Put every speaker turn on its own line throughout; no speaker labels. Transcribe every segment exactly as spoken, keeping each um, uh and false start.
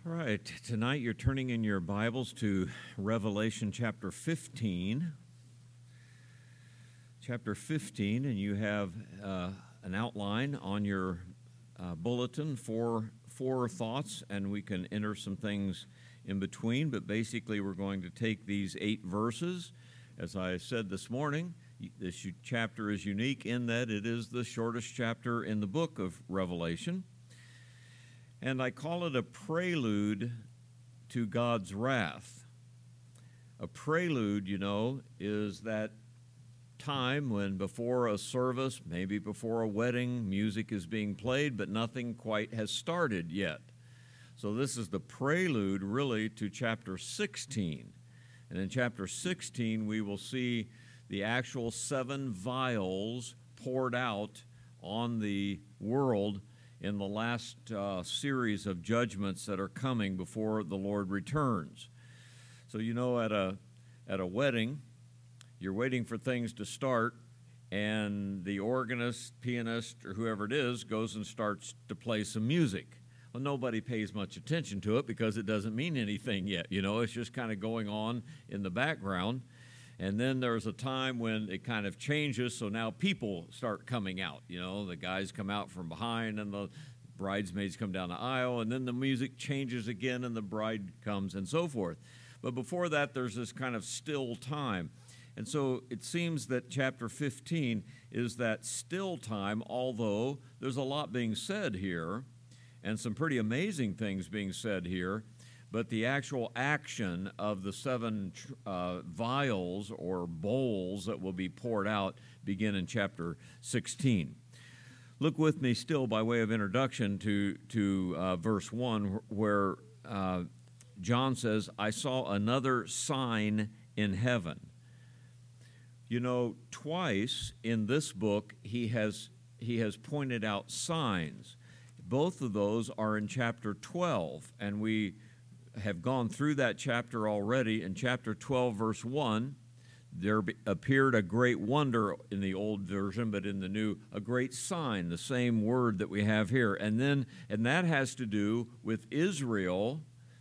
All right, tonight you're turning in your Bibles to Revelation chapter fifteen. Chapter fifteen, and you have uh, an outline on your uh, bulletin for four thoughts, and we can enter some things in between, but basically we're going to take these eight verses. As I said this morning, this chapter is unique in that it is the shortest chapter in the book of Revelation. And I call it a prelude to God's wrath. A prelude, you know, is that time when before a service, maybe before a wedding, music is being played, but nothing quite has started yet. So this is the prelude, really, to chapter sixteen. And in chapter sixteen, we will see the actual seven vials poured out on the world in the last uh, series of judgments that are coming before the Lord returns. So you know, at a at a wedding, you're waiting for things to start, and the organist, pianist, or whoever it is goes and starts to play some music. Well, nobody pays much attention to it because it doesn't mean anything yet. You know, it's just kind of going on in the background. And then there's a time when it kind of changes, so now people start coming out. You know, the guys come out from behind, and the bridesmaids come down the aisle, and then the music changes again, and the bride comes, and so forth. But before that, there's this kind of still time. And so it seems that chapter fifteen is that still time, although there's a lot being said here, and some pretty amazing things being said here. But the actual action of the seven uh, vials or bowls that will be poured out begin in chapter sixteen. Look with me still by way of introduction to, to uh, verse one, where uh, John says, I saw another sign in heaven. You know, twice in this book he has, he has pointed out signs. Both of those are in chapter twelve, and we have gone through that chapter already. In chapter twelve, verse one, there appeared a great wonder in the old version, but in the new, a great sign, the same word that we have here. And then, and that has to do with Israel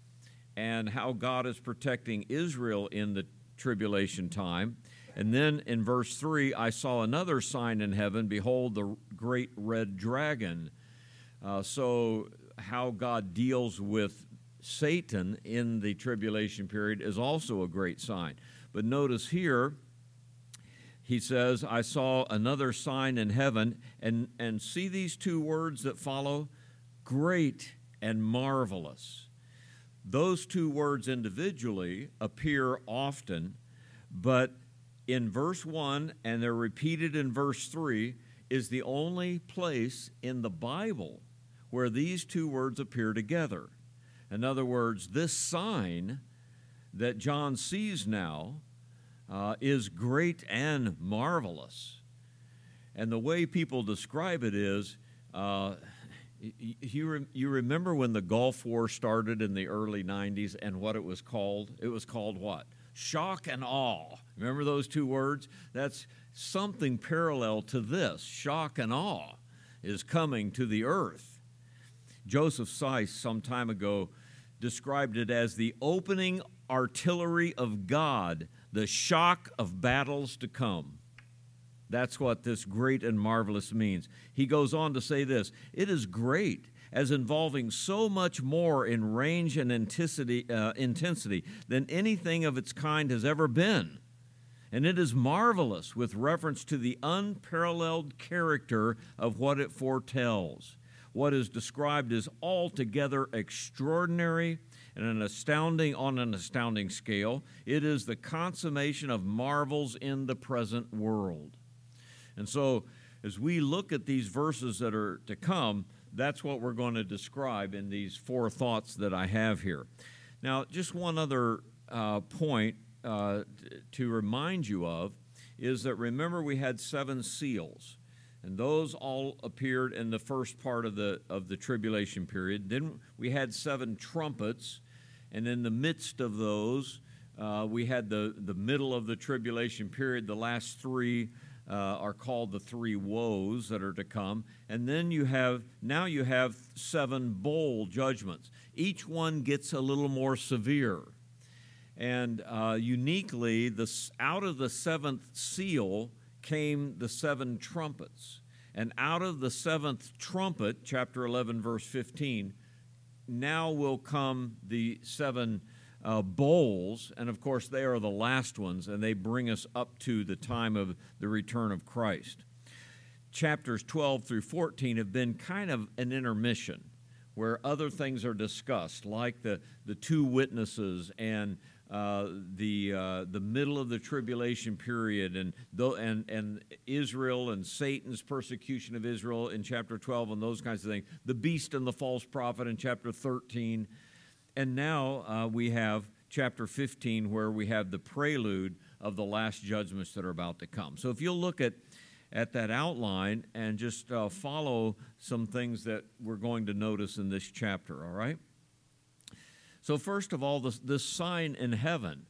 and how God is protecting Israel in the tribulation time. And then in verse three, I saw another sign in heaven, behold, the great red dragon. Uh, so how God deals with Satan in the tribulation period is also a great sign. But notice here, he says, I saw another sign in heaven, and, and see these two words that follow? Great and marvelous. Those two words individually appear often, but in verse one, and they're repeated in verse three, is the only place in the Bible where these two words appear together. In other words, this sign that John sees now uh, is great and marvelous. And the way people describe it is, uh, you, re- you remember when the Gulf War started in the early nineties and what it was called? It was called what? Shock and awe. Remember those two words? That's something parallel to this. Shock and awe is coming to the earth. Joseph Seiss, some time ago, described it as the opening artillery of God, the shock of battles to come. That's what this great and marvelous means. He goes on to say this, it is great as involving so much more in range and intensity, uh, intensity than anything of its kind has ever been. And it is marvelous with reference to the unparalleled character of what it foretells. What is described is altogether extraordinary and an astounding on an astounding scale. It is the consummation of marvels in the present world. And so as we look at these verses that are to come, that's what we're going to describe in these four thoughts that I have here. Now, just one other uh, point uh, t- to remind you of is that remember we had seven seals. And those all appeared in the first part of the of the tribulation period. Then we had seven trumpets, and in the midst of those, uh, we had the, the middle of the tribulation period, the last three uh, are called the three woes that are to come. And then you have, now you have seven bowl judgments. Each one gets a little more severe. And uh, uniquely, the, out of the seventh seal came the seven trumpets. And out of the seventh trumpet, chapter eleven, verse fifteen, now will come the seven uh, bowls. And of course, they are the last ones, and they bring us up to the time of the return of Christ. Chapters twelve through fourteen have been kind of an intermission where other things are discussed, like the, the two witnesses and Uh, the uh, the middle of the tribulation period, and, th- and and Israel and Satan's persecution of Israel in chapter twelve, and those kinds of things. The beast and the false prophet in chapter thirteen, and now uh, we have chapter fifteen, where we have the prelude of the last judgments that are about to come. So if you'll look at at that outline and just uh, follow some things that we're going to notice in this chapter, all right? So first of all, this, this sign in heaven,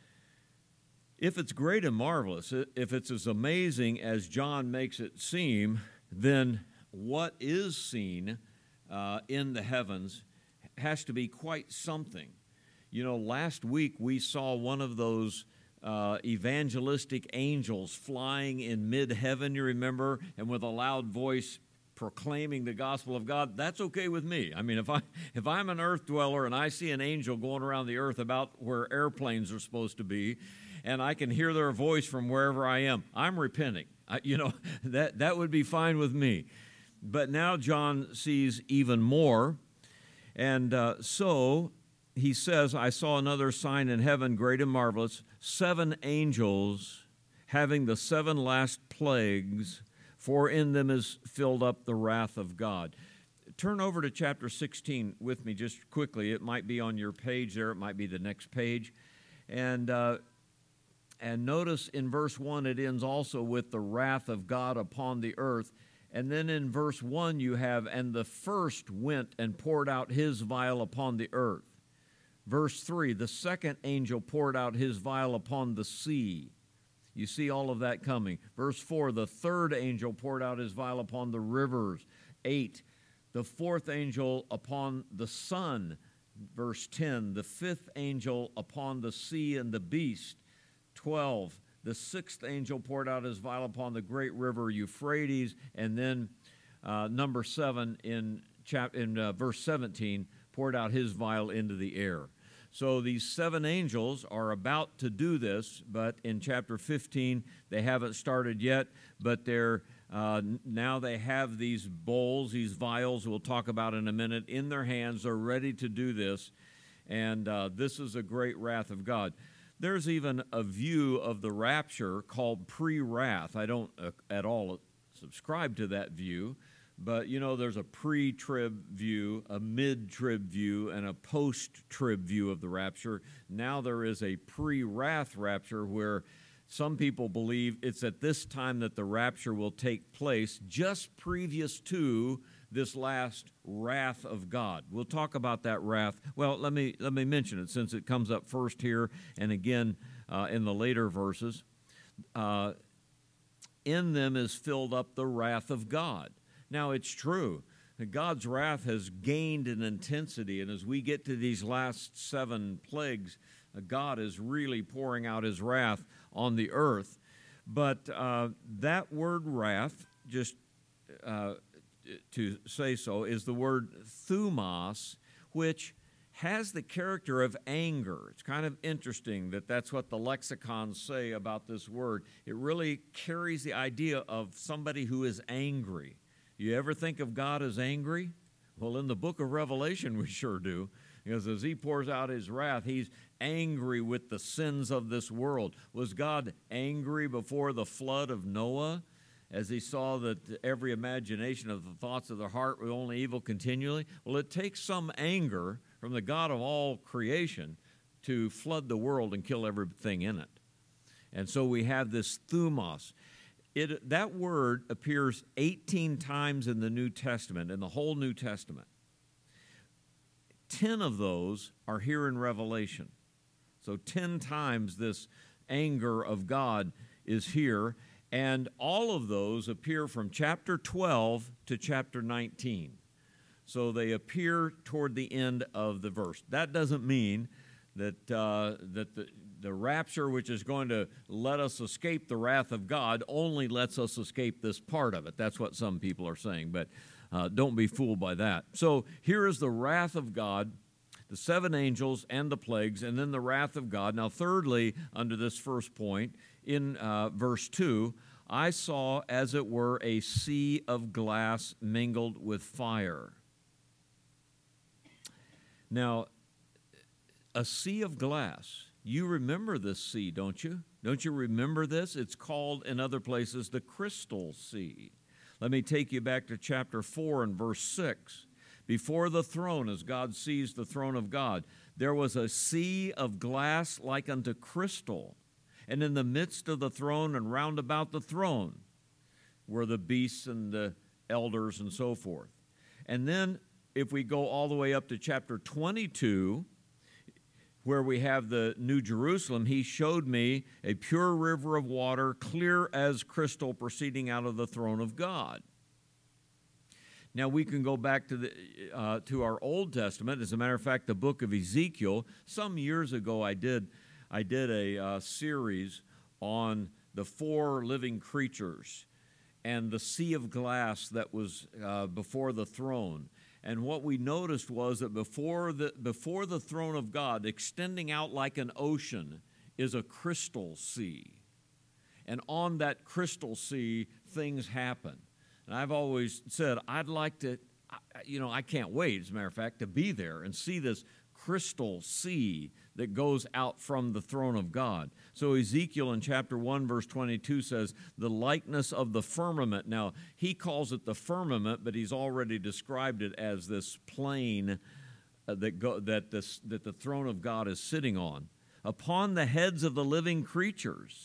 if it's great and marvelous, if it's as amazing as John makes it seem, then what is seen uh, in the heavens has to be quite something. You know, last week we saw one of those uh, evangelistic angels flying in mid-heaven, you remember, and with a loud voice proclaiming the gospel of God. That's okay with me. I mean, if I if I'm an earth dweller and I see an angel going around the earth about where airplanes are supposed to be, and I can hear their voice from wherever I am, I'm repenting. I, you know, that that would be fine with me. But now John sees even more, and uh, so he says, "I saw another sign in heaven, great and marvelous, seven angels having the seven last plagues, for in them is filled up the wrath of God." Turn over to chapter sixteen with me just quickly. It might be on your page there. It might be the next page. And, uh, and notice in verse one, it ends also with the wrath of God upon the earth. And then in verse one, you have, "And the first went and poured out his vial upon the earth." Verse three, "The second angel poured out his vial upon the sea." You see all of that coming. Verse four, "The third angel poured out his vial upon the rivers." Eight, "The fourth angel upon the sun." Verse ten, "The fifth angel upon the sea and the beast." Twelve, "The sixth angel poured out his vial upon the great river Euphrates." And then uh, number seven in, chap- in uh, verse seventeen, "poured out his vial into the air." So these seven angels are about to do this, but in chapter fifteen, they haven't started yet, but they're uh, now they have these bowls, these vials we'll talk about in a minute, in their hands. They're ready to do this, and uh, this is a great wrath of God. There's even a view of the rapture called pre-wrath. I don't uh, at all subscribe to that view. But, you know, there's a pre-trib view, a mid-trib view, and a post-trib view of the rapture. Now there is a pre-wrath rapture where some people believe it's at this time that the rapture will take place, just previous to this last wrath of God. We'll talk about that wrath. Well, let me let me mention it since it comes up first here and again uh, in the later verses. Uh, in them is filled up the wrath of God. Now, it's true that God's wrath has gained in intensity, and as we get to these last seven plagues, uh, God is really pouring out his wrath on the earth. But uh, that word wrath, just uh, to say so, is the word thumos, which has the character of anger. It's kind of interesting that that's what the lexicons say about this word. It really carries the idea of somebody who is angry. You ever think of God as angry? Well, in the book of Revelation, we sure do. Because as he pours out his wrath, he's angry with the sins of this world. Was God angry before the flood of Noah, as he saw that every imagination of the thoughts of their heart were only evil continually? Well, it takes some anger from the God of all creation to flood the world and kill everything in it. And so we have this thumos. It, that word appears eighteen times in the New Testament, in the whole New Testament. Ten of those are here in Revelation. So ten times this anger of God is here. And all of those appear from chapter twelve to chapter nineteen. So they appear toward the end of the verse. That doesn't mean that, uh, that the, the rapture, which is going to let us escape the wrath of God, only lets us escape this part of it. That's what some people are saying, but uh, don't be fooled by that. So here is the wrath of God, the seven angels and the plagues, and then the wrath of God. Now, thirdly, under this first point, in uh, verse two, I saw, as it were, a sea of glass mingled with fire. Now, a sea of glass. You remember this sea, don't you? Don't you remember this? It's called in other places the Crystal Sea. Let me take you back to chapter four and verse six. Before the throne, as God sees the throne of God, there was a sea of glass like unto crystal. And in the midst of the throne and round about the throne were the beasts and the elders and so forth. And then if we go all the way up to chapter twenty-two, where we have the New Jerusalem, he showed me a pure river of water, clear as crystal, proceeding out of the throne of God. Now, we can go back to the uh, to our Old Testament. As a matter of fact, the book of Ezekiel, some years ago I did, I did a uh, series on the four living creatures and the sea of glass that was uh, before the throne. And what we noticed was that before the, before the throne of God, extending out like an ocean, is a crystal sea. And on that crystal sea, things happen. And I've always said, I'd like to, you know, I can't wait, as a matter of fact, to be there and see this crystal sea that goes out from the throne of God. So Ezekiel in chapter one, verse twenty-two says, the likeness of the firmament. Now, he calls it the firmament, but he's already described it as this plane uh, that, go, that, this, that the throne of God is sitting on. Upon the heads of the living creatures,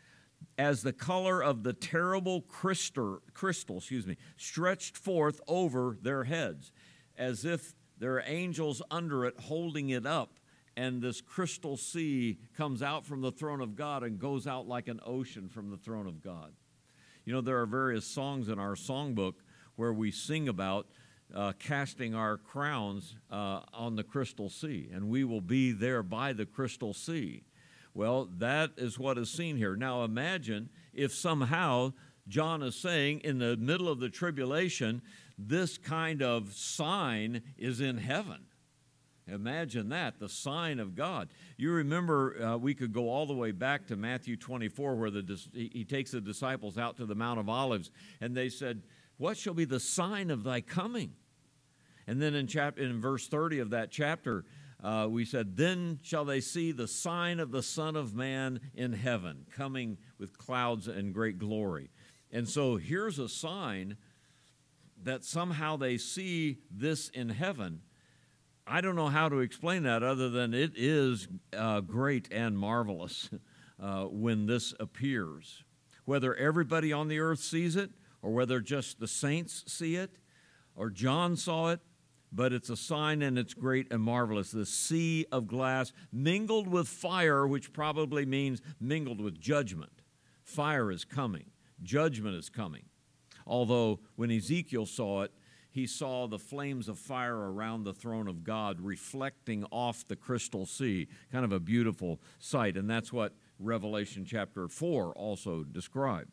as the color of the terrible crystal, crystal, excuse me, stretched forth over their heads, as if there are angels under it holding it up, and this crystal sea comes out from the throne of God and goes out like an ocean from the throne of God. You know, there are various songs in our songbook where we sing about uh, casting our crowns uh, on the crystal sea, and we will be there by the crystal sea. Well, that is what is seen here. Now imagine if somehow John is saying in the middle of the tribulation, this kind of sign is in heaven. Imagine that, the sign of God. You remember uh, we could go all the way back to Matthew twenty-four where the, he takes the disciples out to the Mount of Olives, and they said, what shall be the sign of thy coming? And then in, chap- in verse thirty of that chapter, uh, we said, then shall they see the sign of the Son of Man in heaven, coming with clouds and great glory. And so here's a sign that somehow they see this in heaven. I don't know how to explain that other than it is uh, great and marvelous uh, when this appears. Whether everybody on the earth sees it, or whether just the saints see it, or John saw it, but it's a sign and it's great and marvelous. The sea of glass mingled with fire, which probably means mingled with judgment. Fire is coming. Judgment is coming. Although when Ezekiel saw it, he saw the flames of fire around the throne of God reflecting off the crystal sea. Kind of a beautiful sight, and that's what Revelation chapter four also described.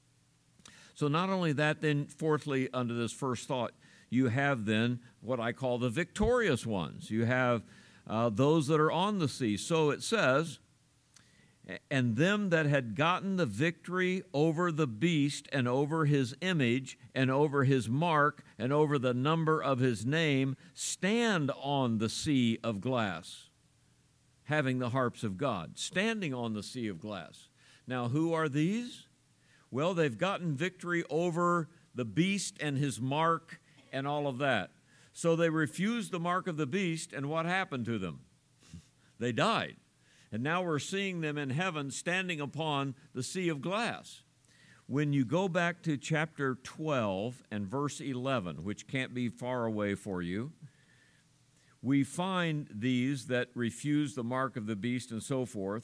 So not only that, then fourthly, under this first thought, you have then what I call the victorious ones. You have uh, those that are on the sea. So it says, and them that had gotten the victory over the beast and over his image and over his mark and over the number of his name stand on the sea of glass, having the harps of God, standing on the sea of glass. Now, who are these? Well, they've gotten victory over the beast and his mark and all of that. So they refused the mark of the beast, and what happened to them? They died. And now we're seeing them in heaven standing upon the sea of glass. When you go back to chapter twelve and verse eleven, which can't be far away for you, we find these that refuse the mark of the beast and so forth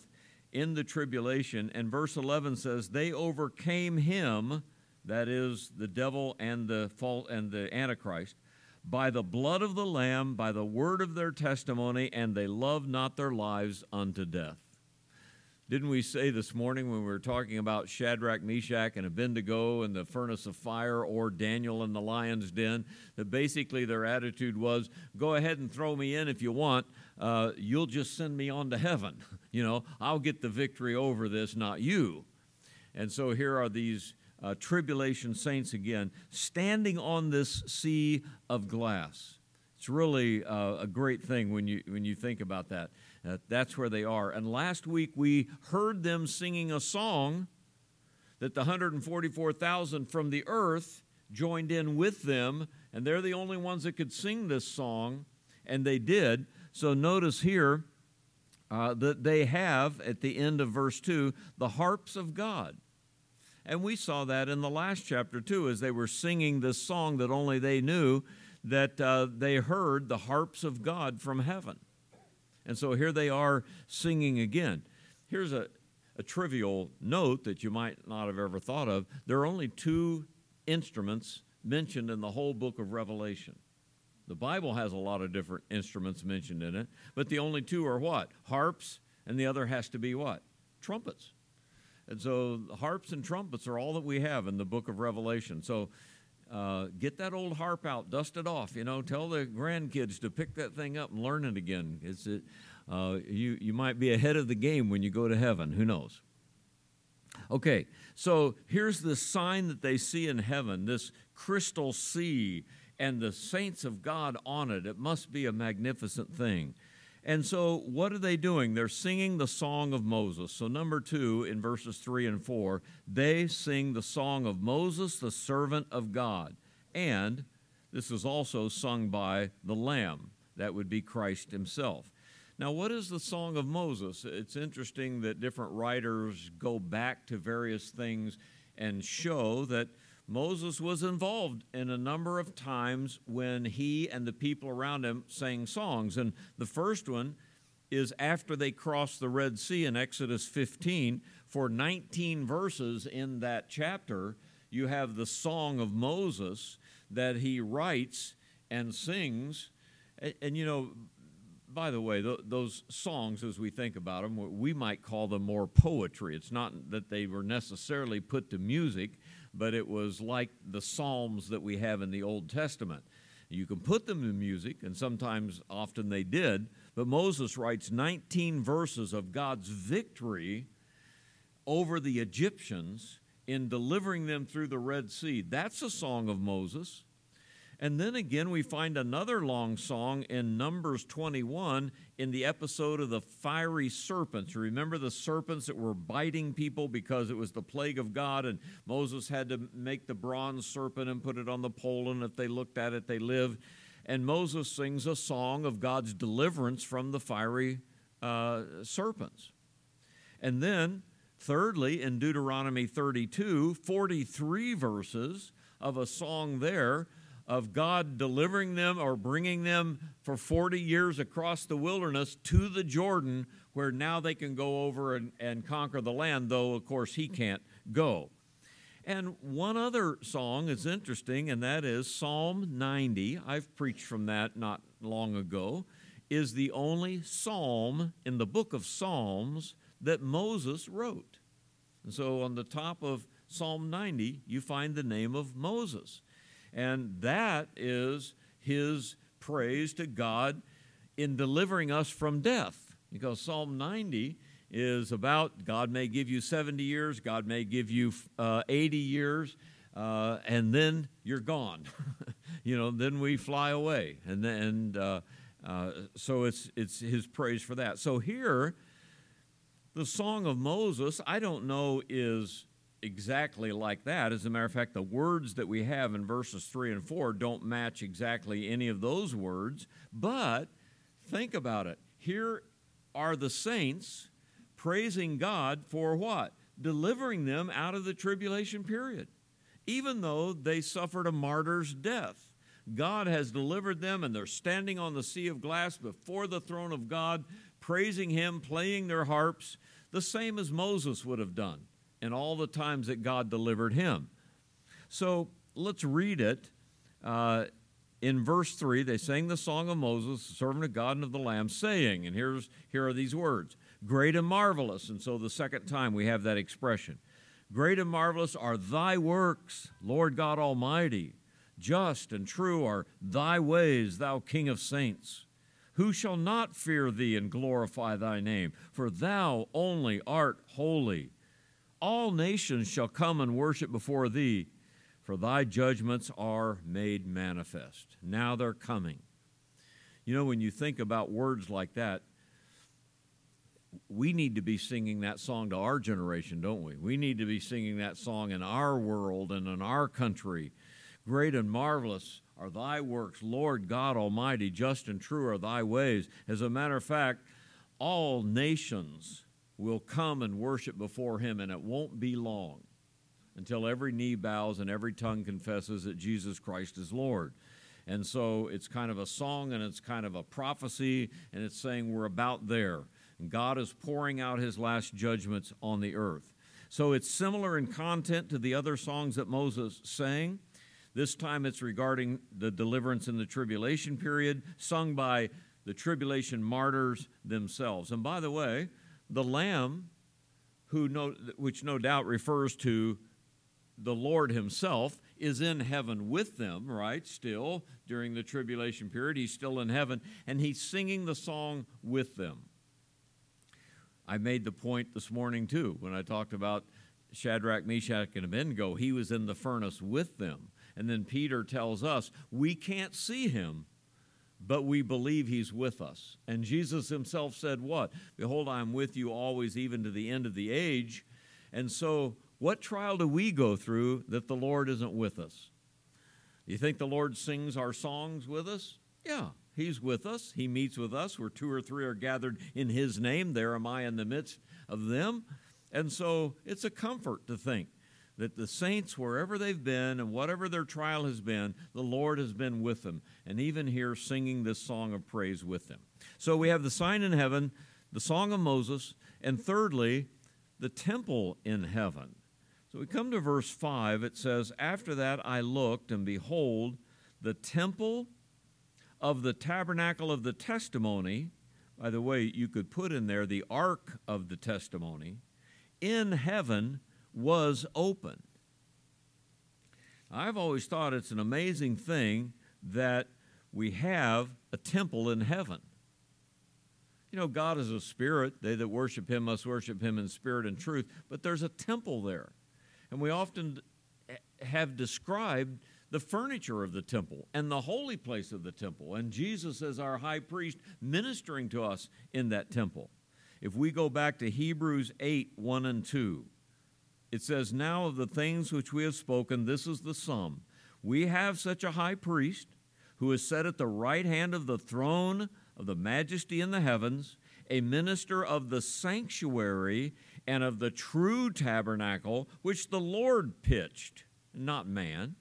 in the tribulation. And verse eleven says, they overcame him, that is the devil and the fault and the Antichrist, by the blood of the Lamb, by the word of their testimony, and they loved not their lives unto death. Didn't we say this morning when we were talking about Shadrach, Meshach, and Abednego in the furnace of fire, or Daniel in the lion's den, that basically their attitude was, go ahead and throw me in if you want, uh, you'll just send me on to heaven. You know, I'll get the victory over this, not you. And so here are these uh, tribulation saints again, standing on this sea of glass. It's really uh, a great thing when you when you think about that. Uh, that's where they are. And last week we heard them singing a song that the one hundred forty-four thousand from the earth joined in with them, and they're the only ones that could sing this song, and they did. So notice here uh, that they have, at the end of verse two, the harps of God. And we saw that in the last chapter too, as they were singing this song that only they knew, that uh, they heard the harps of God from heaven. And so here they are singing again. Here's a, a trivial note that you might not have ever thought of. There are only two instruments mentioned in the whole book of Revelation. The Bible has a lot of different instruments mentioned in it, but the only two are what? Harps, and the other has to be what? Trumpets. And so harps and trumpets are all that we have in the book of Revelation. So Uh, get that old harp out, dust it off, you know, tell the grandkids to pick that thing up and learn it again. It's, it, uh, you, you might be ahead of the game when you go to heaven. Who knows? Okay, so here's the sign that they see in heaven, this crystal sea and the saints of God on it. It must be a magnificent thing. And so what are they doing? They're singing the song of Moses. So number two, in verses three and four, they sing the song of Moses, the servant of God. And this is also sung by the Lamb. That would be Christ himself. Now, what is the song of Moses? It's interesting that different writers go back to various things and show that Moses was involved in a number of times when he and the people around him sang songs. And the first one is after they crossed the Red Sea in Exodus fifteen. For nineteen verses in that chapter, you have the song of Moses that he writes and sings. And, and you know, by the way, th- those songs, as we think about them, we might call them more poetry. It's not that they were necessarily put to music, but it was like the Psalms that we have in the Old Testament. You can put them in music, and sometimes, often they did, but Moses writes nineteen verses of God's victory over the Egyptians in delivering them through the Red Sea. That's a song of Moses. And then again, we find another long song in Numbers twenty-one in the episode of the fiery serpents. Remember the serpents that were biting people because it was the plague of God, and Moses had to make the bronze serpent and put it on the pole, and if they looked at it, they lived. And Moses sings a song of God's deliverance from the fiery uh, serpents. And then, thirdly, in Deuteronomy thirty-two, forty-three verses of a song there of God delivering them or bringing them for forty years across the wilderness to the Jordan, where now they can go over and, and conquer the land, though, of course, he can't go. And one other song is interesting, and that is Psalm ninety. I've preached from that not long ago, is the only psalm in the book of Psalms that Moses wrote. And so on the top of Psalm ninety, you find the name of Moses. And that is his praise to God in delivering us from death. Because Psalm ninety is about God may give you seventy years, God may give you uh, eighty years, uh, and then you're gone. you know, then we fly away. And then, uh, uh, so it's it's his praise for that. So here, the Song of Moses, I don't know, is exactly like that. As a matter of fact, the words that we have in verses three and four don't match exactly any of those words, but think about it. Here are the saints praising God for what? Delivering them out of the tribulation period. Even though they suffered a martyr's death, God has delivered them, and they're standing on the sea of glass before the throne of God, praising him, playing their harps. the same as Moses would have done in all the times that God delivered him. So let's read it. Uh, in verse three, they sang the song of Moses, the servant of God and of the Lamb, saying, and here's here are these words, great and marvelous. And so the second time we have that expression. Great and marvelous are thy works, Lord God Almighty. Just and true are thy ways, thou King of saints. Who shall not fear thee and glorify thy name? For thou only art holy. All nations shall come and worship before thee, for thy judgments are made manifest. Now they're coming. You know, when you think about words like that, we need to be singing that song to our generation, don't we? We need to be singing that song in our world and in our country. Great and marvelous are thy works, Lord God Almighty. Just and true are thy ways. As a matter of fact, all nations will come and worship before him, and it won't be long until every knee bows and every tongue confesses that Jesus Christ is Lord. And so it's kind of a song and it's kind of a prophecy, and it's saying we're about there. And God is pouring out his last judgments on the earth. So it's similar in content to the other songs that Moses sang. This time it's regarding the deliverance in the tribulation period, sung by the tribulation martyrs themselves. And by the way, the Lamb, who no, which no doubt refers to the Lord himself, is in heaven with them, right, still, during the tribulation period. He's still in heaven, and he's singing the song with them. I made the point this morning, too, when I talked about Shadrach, Meshach, and Abednego. He was in the furnace with them. And then Peter tells us, we can't see him, but we believe he's with us. And Jesus himself said what? Behold, I am with you always, even to the end of the age. And so what trial do we go through that the Lord isn't with us? You think the Lord sings our songs with us? Yeah, he's with us. He meets with us. Where two or three are gathered in his name, there am I in the midst of them. And so it's a comfort to think that the saints, wherever they've been and whatever their trial has been, the Lord has been with them, and even here singing this song of praise with them. So we have the sign in heaven, the song of Moses, and thirdly, the temple in heaven. So we come to verse five. It says, after that I looked, and behold, the temple of the tabernacle of the testimony. By the way, you could put in there the ark of the testimony in heaven was open. I've always thought it's an amazing thing that we have a temple in heaven. You know, God is a spirit. They that worship him must worship him in spirit and truth. But there's a temple there. And we often have described the furniture of the temple and the holy place of the temple, and Jesus as our high priest ministering to us in that temple. If we go back to Hebrews eight, one and two, it says, now of the things which we have spoken, this is the sum. We have such a high priest who is set at the right hand of the throne of the majesty in the heavens, a minister of the sanctuary and of the true tabernacle, which the Lord pitched, not man.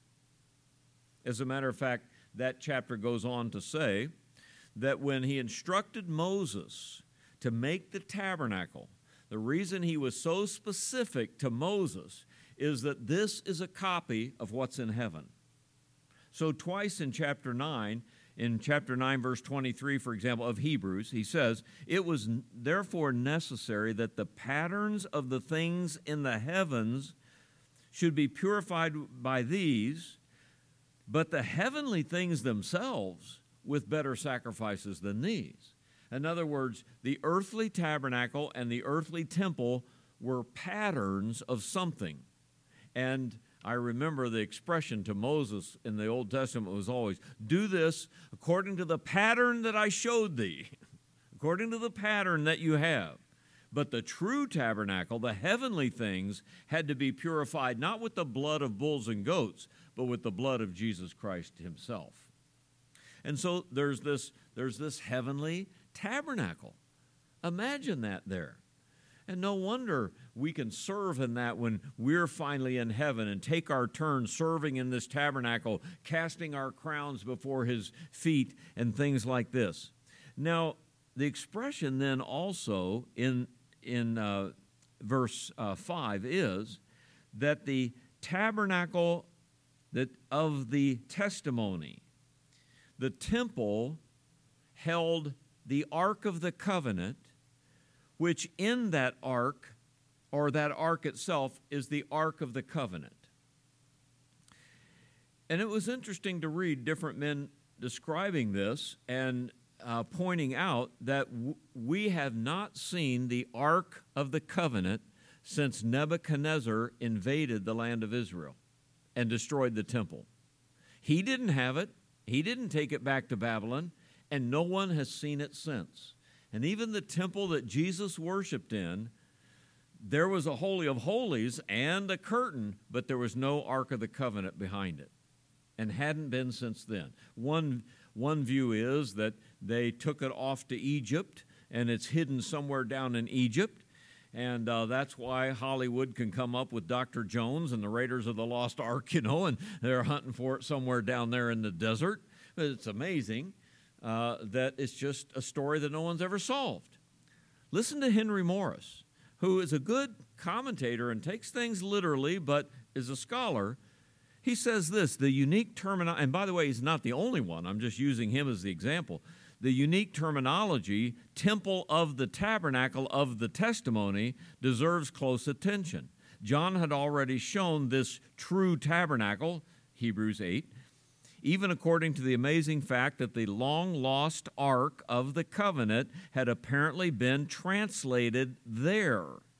As a matter of fact, that chapter goes on to say that when he instructed Moses to make the tabernacle, the reason he was so specific to Moses is that this is a copy of what's in heaven. So twice in chapter nine, in chapter nine, verse twenty-three, for example, of Hebrews, he says, it was therefore necessary that the patterns of the things in the heavens should be purified by these, but the heavenly things themselves with better sacrifices than these. In other words, the earthly tabernacle and the earthly temple were patterns of something. And I remember the expression to Moses in the Old Testament was always, do this according to the pattern that I showed thee, according to the pattern that you have. But the true tabernacle, the heavenly things, had to be purified not with the blood of bulls and goats, but with the blood of Jesus Christ himself. And so there's this, there's this heavenly tabernacle. Imagine that there. And no wonder we can serve in that when we're finally in heaven and take our turn serving in this tabernacle, casting our crowns before his feet and things like this. Now, the expression then also in in uh, verse uh, five is that the tabernacle that of the testimony, the temple held the Ark of the Covenant, which in that ark, or that ark itself, is the Ark of the Covenant. And it was interesting to read different men describing this and uh, pointing out that w- we have not seen the Ark of the Covenant since Nebuchadnezzar invaded the land of Israel and destroyed the temple. He didn't have it. He didn't take it back to Babylon, and no one has seen it since. And even the temple that Jesus worshiped in, there was a Holy of Holies and a curtain, but there was no Ark of the Covenant behind it, and hadn't been since then. One, one view is that they took it off to Egypt, and it's hidden somewhere down in Egypt, and uh, that's why Hollywood can come up with Doctor Jones and the Raiders of the Lost Ark, you know, and they're hunting for it somewhere down there in the desert. But it's amazing uh, that it's just a story that no one's ever solved. Listen to Henry Morris, who is a good commentator and takes things literally, but is a scholar. He says this, the unique terminology, and by the way, he's not the only one. I'm just using him as the example. The unique terminology, temple of the tabernacle of the testimony, deserves close attention. John had already shown this true tabernacle, Hebrews eight, even according to the amazing fact that the long-lost Ark of the Covenant had apparently been translated there.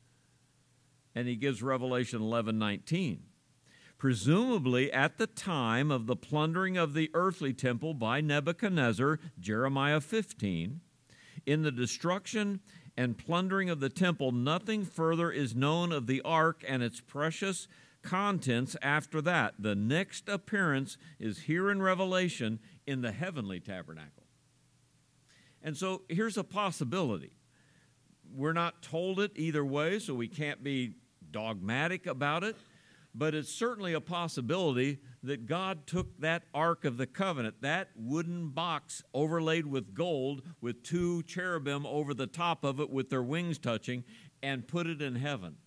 And he gives Revelation eleven nineteen. Presumably at the time of the plundering of the earthly temple by Nebuchadnezzar, Jeremiah fifteen, in the destruction and plundering of the temple, nothing further is known of the ark and its precious contents after that. The next appearance is here in Revelation in the heavenly tabernacle. And so here's a possibility. We're not told it either way, so we can't be dogmatic about it. But it's certainly a possibility that God took that Ark of the Covenant, that wooden box overlaid with gold with two cherubim over the top of it with their wings touching, and put it in heaven.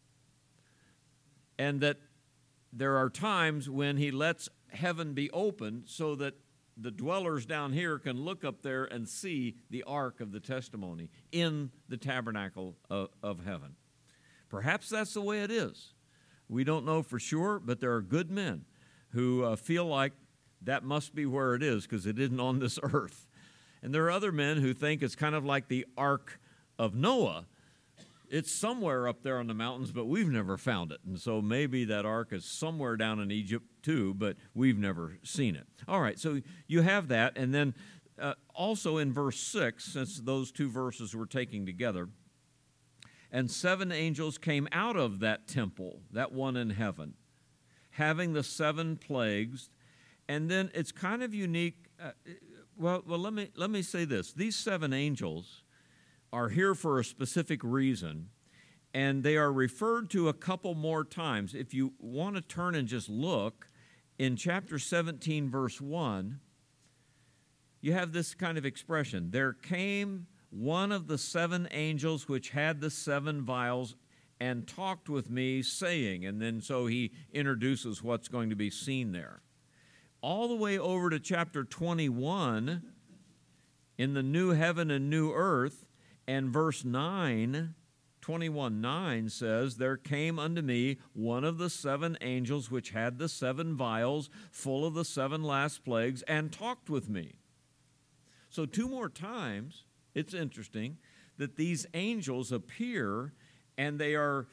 And that there are times when he lets heaven be opened so that the dwellers down here can look up there and see the Ark of the Testimony in the tabernacle of, of heaven. Perhaps that's the way it is. We don't know for sure, but there are good men who uh, feel like that must be where it is because it isn't on this earth. And there are other men who think it's kind of like the Ark of Noah. It's somewhere up there on the mountains, but we've never found it. And so maybe that ark is somewhere down in Egypt too, but we've never seen it. All right, so you have that. And then uh, also in verse six, since those two verses we're taking together, and seven angels came out of that temple, that one in heaven, having the seven plagues. And then it's kind of unique. Uh, well, well, let me let me say this: these seven angels are here for a specific reason, and they are referred to a couple more times. If you want to turn and just look in chapter seventeen, verse one, you have this kind of expression: there came one of the seven angels which had the seven vials and talked with me, saying, and then so he introduces what's going to be seen there. All the way over to chapter twenty-one, in the new heaven and new earth, and verse nine, twenty-one nine says, there came unto me one of the seven angels which had the seven vials full of the seven last plagues, and talked with me. So two more times, it's interesting that these angels appear and they are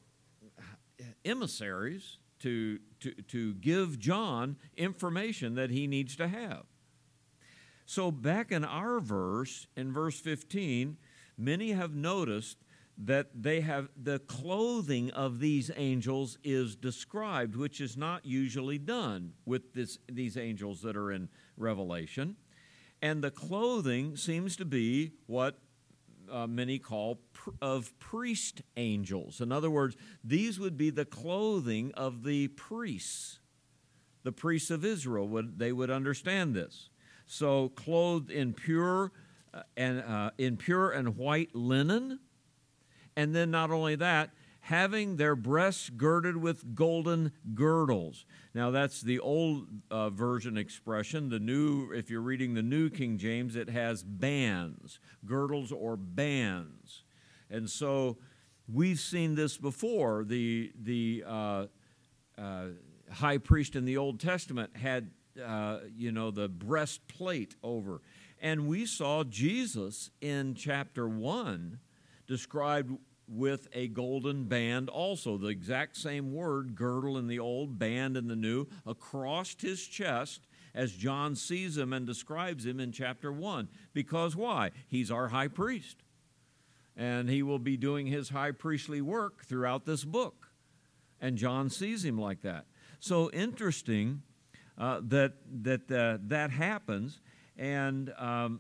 emissaries to, to, to give John information that he needs to have. So back in our verse, in verse fifteen, many have noticed that they have the clothing of these angels is described, which is not usually done with this, these angels that are in Revelation. And the clothing seems to be what uh, many call pr- of priest angels. In other words, these would be the clothing of the priests. The priests of Israel, would they would understand this. So clothed in pure uh, and uh, in pure and white linen, And then not only that, having their breasts girded with golden girdles. Now that's the old uh, version expression. The new, if you're reading the New King James, it has bands, girdles or bands. And so we've seen this before. The, the uh, uh, high priest in the Old Testament had, uh, you know, the breastplate over. And we saw Jesus in chapter one described with a golden band also, the exact same word, girdle in the old, band in the new, across his chest as John sees him and describes him in chapter one. Because why? He's our high priest. And he will be doing his high priestly work throughout this book. And John sees him like that. So interesting uh, that, that, uh, that happens. And um,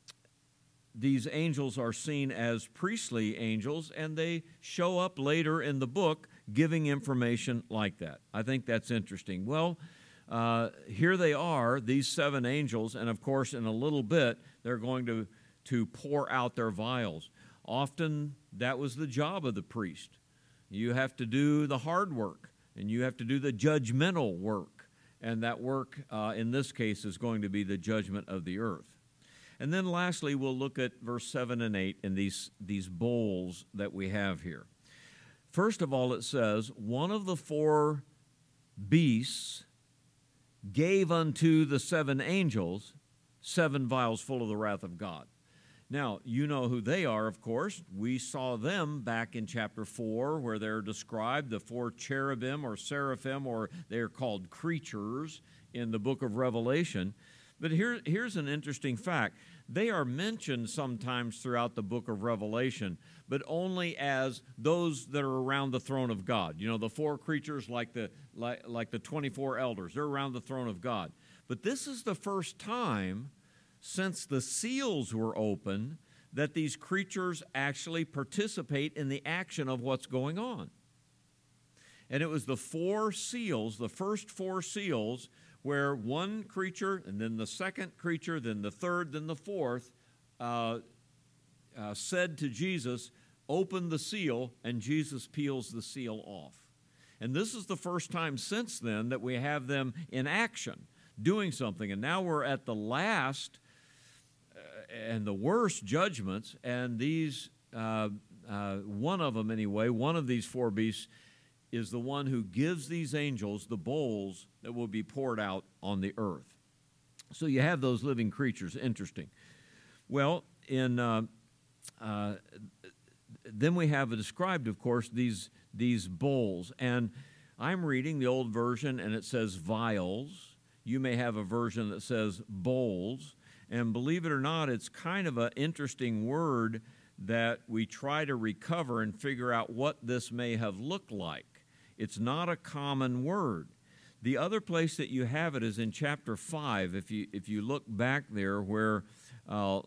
these angels are seen as priestly angels, and they show up later in the book giving information like that. I think that's interesting. Well, uh, here they are, these seven angels, and of course in a little bit they're going to, to pour out their vials. Often that was the job of the priest. You have to do the hard work, and you have to do the judgmental work, and that work uh, in this case is going to be the judgment of the earth. And then lastly, we'll look at verse seven and eight in these, these bowls that we have here. First of all, it says, one of the four beasts gave unto the seven angels seven vials full of the wrath of God. Now, you know who they are, of course. We saw them back in chapter four, where they're described, the four cherubim or seraphim, or they're called creatures in the book of Revelation. But here, here's an interesting fact. They are mentioned sometimes throughout the book of Revelation, but only as those that are around the throne of God. You know, the four creatures like the, like, like the twenty-four elders, they're around the throne of God. But this is the first time since the seals were opened that these creatures actually participate in the action of what's going on. And it was the four seals, the first four seals, where one creature, and then the second creature, then the third, then the fourth, uh, uh, said to Jesus, open the seal, and Jesus peels the seal off. And this is the first time since then that we have them in action, doing something. And now we're at the last uh, and the worst judgments, and these, uh, uh, one of them anyway, one of these four beasts, is the one who gives these angels the bowls that will be poured out on the earth. So you have those living creatures. Interesting. Well, in uh, uh, then we have described, of course, these, these bowls. And I'm reading the old version, and it says vials. You may have a version that says bowls. And believe it or not, it's kind of an interesting word that we try to recover and figure out what this may have looked like. It's not a common word. The other place that you have it is in chapter five. If you, if you look back there where uh,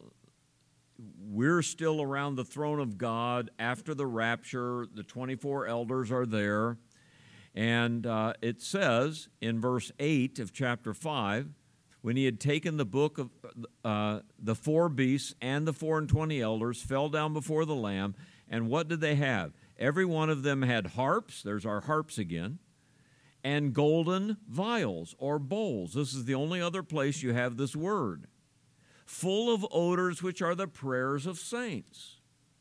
we're still around the throne of God after the rapture, the twenty-four elders are there. And uh, it says in verse eight of chapter five, when he had taken the book of uh, the four beasts and the four and twenty elders, fell down before the Lamb, and what did they have? Every one of them had harps, there's our harps again, and golden vials or bowls. This is the only other place you have this word. Full of odors, which are the prayers of saints.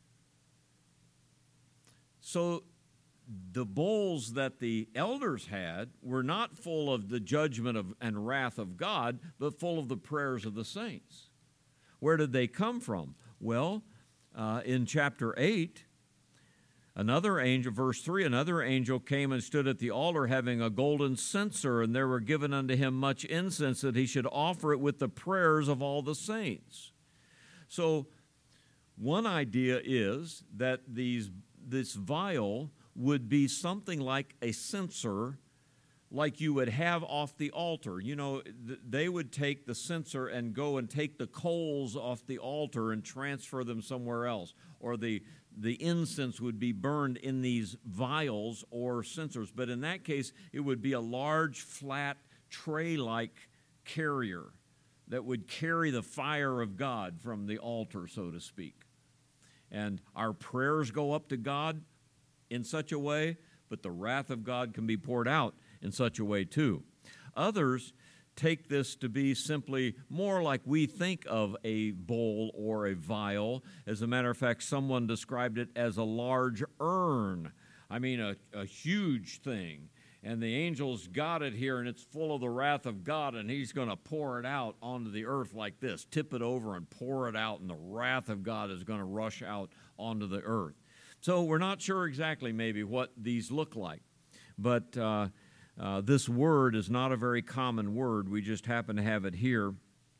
So the bowls that the elders had were not full of the judgment of, and wrath of God, but full of the prayers of the saints. Where did they come from? Well, uh, in chapter eight, another angel, verse three, another angel came and stood at the altar having a golden censer, and there were given unto him much incense that he should offer it with the prayers of all the saints. So one idea is that these this vial would be something like a censer, like you would have off the altar. You know, th- they would take the censer and go and take the coals off the altar and transfer them somewhere else. Or the, the incense would be burned in these vials or censers. But in that case, it would be a large, flat, tray-like carrier that would carry the fire of God from the altar, so to speak. and our prayers go up to God in such a way, but the wrath of God can be poured out in such a way too. Others take this to be simply more like we think of a bowl or a vial. As a matter of fact, someone described it as a large urn. I mean, a, a huge thing. And the angels got it here, and it's full of the wrath of God, and he's going to pour it out onto the earth like this, tip it over and pour it out, and the wrath of God is going to rush out onto the earth. So we're not sure exactly maybe what these look like, but uh, uh, this word is not a very common word. We just happen to have it here,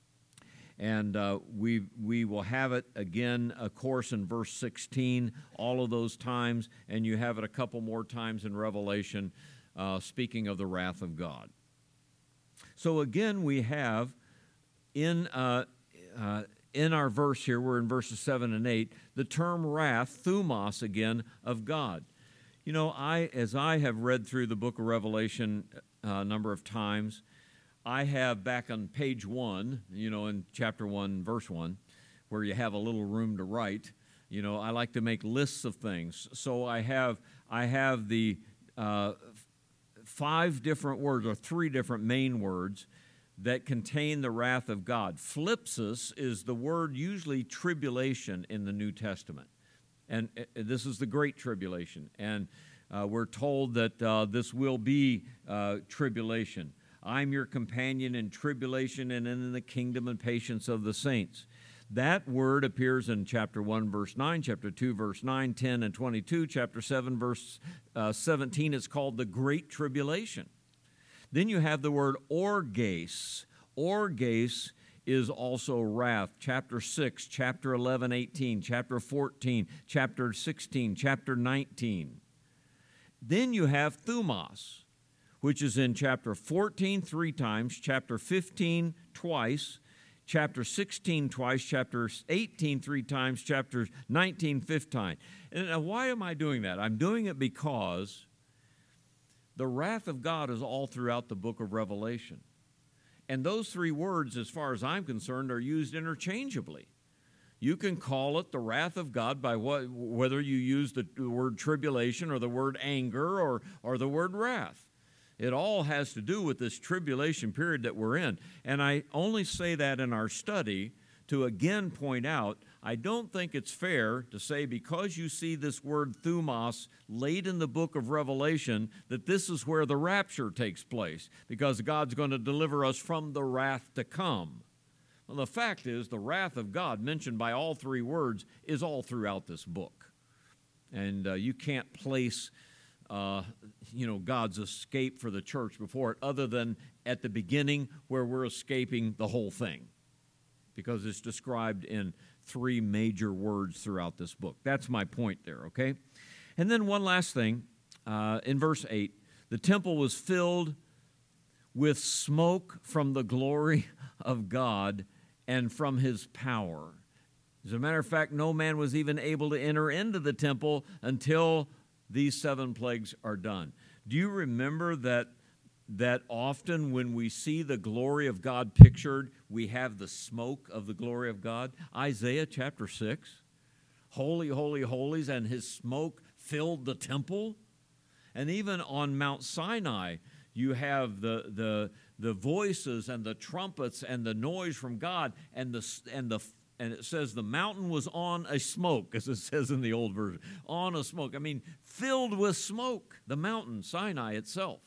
and uh, we we will have it again, of course, in verse sixteen, all of those times, and you have it a couple more times in Revelation, uh, speaking of the wrath of God. So again, we have in uh, uh, in our verse here, we're in verses seven and eight, the term wrath, thumos again, of God. You know, I as I have read through the book of Revelation uh, a number of times, I have back on page one, you know, in chapter one, verse one, where you have a little room to write, you know, I like to make lists of things. So I have I have the uh, five different words, or three different main words, that contain the wrath of God. Phlipsis is the word usually tribulation in the New Testament. And uh, this is the Great Tribulation. And uh, we're told that uh, this will be uh, tribulation. I'm your companion in tribulation and in the kingdom and patience of the saints. That word appears in chapter one, verse nine, chapter two, verse nine, ten, and twenty-two, chapter seven, verse uh, seventeen. It's called the Great Tribulation. Then you have the word orges. Orges is also wrath. Chapter six, chapter eleven, eighteen, chapter fourteen, chapter sixteen, chapter nineteen. Then you have thumos, which is in chapter fourteen three times, chapter fifteen twice, chapter sixteen twice, chapter eighteen three times, chapter nineteen fifth time. And why am I doing that? I'm doing it because the wrath of God is all throughout the book of Revelation. And those three words, as far as I'm concerned, are used interchangeably. You can call it the wrath of God by what, whether you use the word tribulation or the word anger or, or the word wrath. It all has to do with this tribulation period that we're in. And I only say that in our study to again point out, I don't think it's fair to say because you see this word thumos late in the book of Revelation that this is where the rapture takes place, because God's going to deliver us from the wrath to come. Well, the fact is the wrath of God mentioned by all three words is all throughout this book. And uh, you can't place uh, you know, God's escape for the church before it other than at the beginning where we're escaping the whole thing, because it's described in three major words throughout this book. That's my point there, okay? And then one last thing. Uh, in verse eight, the temple was filled with smoke from the glory of God and from his power. As a matter of fact, no man was even able to enter into the temple until these seven plagues are done. Do you remember that that often when we see the glory of God pictured, we have the smoke of the glory of God? Isaiah chapter six, holy, holy, holies, and his smoke filled the temple. And even on Mount Sinai, you have the the the voices and the trumpets and the noise from God, and the and the and it says the mountain was on a smoke, as it says in the old version, on a smoke. I mean, filled with smoke, the mountain, Sinai itself.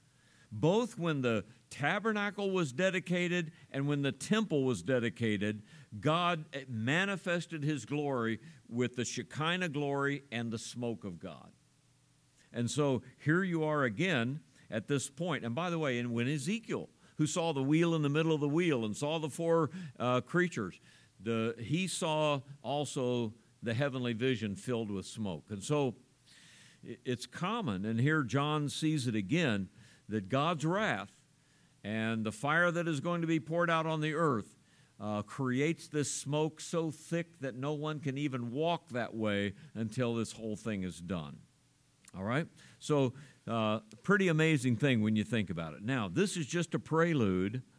Both when the tabernacle was dedicated and when the temple was dedicated, God manifested his glory with the Shekinah glory and the smoke of God. And so here you are again at this point. And by the way, and when Ezekiel, who saw the wheel in the middle of the wheel and saw the four uh, creatures, the, he saw also the heavenly vision filled with smoke. And so it's common, and here John sees it again, that God's wrath and the fire that is going to be poured out on the earth uh, creates this smoke so thick that no one can even walk that way until this whole thing is done. All right? So, uh, pretty amazing thing when you think about it. Now, this is just a prelude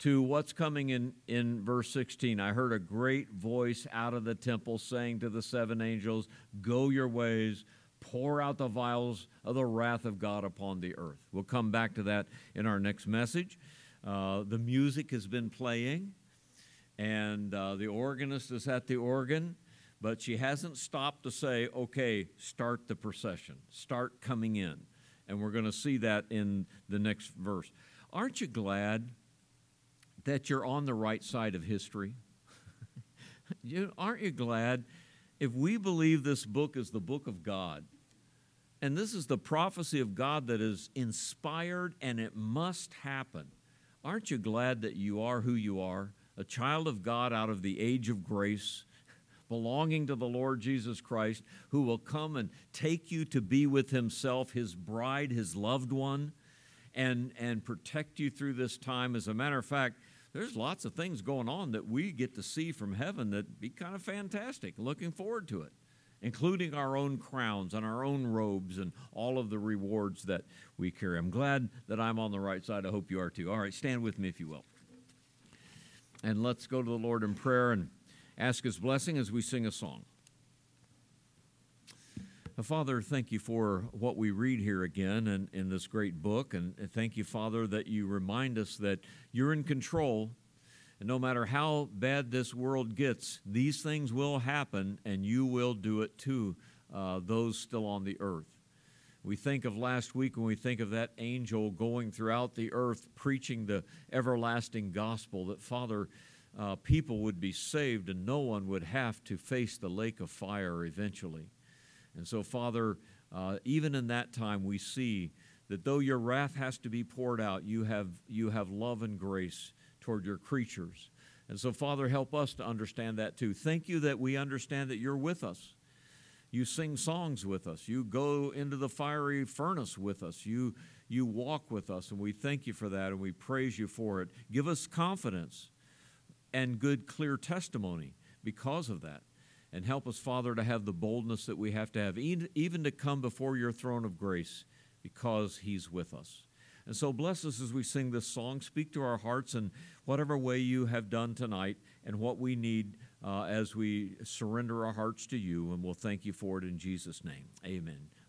to what's coming in, in verse sixteen. I heard a great voice out of the temple saying to the seven angels, "Go your ways, pour out the vials of the wrath of God upon the earth." We'll come back to that in our next message. Uh, the music has been playing, and uh, the organist is at the organ, but she hasn't stopped to say, okay, start the procession, start coming in. And we're going to see that in the next verse. Aren't you glad that you're on the right side of history? you, aren't you glad if we believe this book is the book of God, and this is the prophecy of God that is inspired and it must happen, aren't you glad that you are who you are, a child of God out of the age of grace, belonging to the Lord Jesus Christ, who will come and take you to be with himself, his bride, his loved one, and, and protect you through this time? As a matter of fact, there's lots of things going on that we get to see from heaven that be kind of fantastic. Looking forward to it, including our own crowns and our own robes and all of the rewards that we carry. I'm glad that I'm on the right side. I hope you are too. All right, stand with me if you will. And let's go to the Lord in prayer and ask his blessing as we sing a song. Now, Father, thank you for what we read here again in, in this great book. And thank you, Father, that you remind us that you're in control. And no matter how bad this world gets, these things will happen, and you will do it to uh, those still on the earth. We think of last week when we think of that angel going throughout the earth preaching the everlasting gospel, that, Father, uh, people would be saved and no one would have to face the lake of fire eventually. And so, Father, uh, even in that time we see that though your wrath has to be poured out, you have, you have love and grace toward your creatures. And so, Father, help us to understand that too. Thank you that we understand that you're with us. You sing songs with us. You go into the fiery furnace with us. You, you walk with us, and we thank you for that, and we praise you for it. Give us confidence and good, clear testimony because of that. And help us, Father, to have the boldness that we have to have, even to come before your throne of grace, because he's with us. And so bless us as we sing this song. Speak to our hearts in whatever way you have done tonight and what we need uh, as we surrender our hearts to you. And we'll thank you for it in Jesus' name. Amen.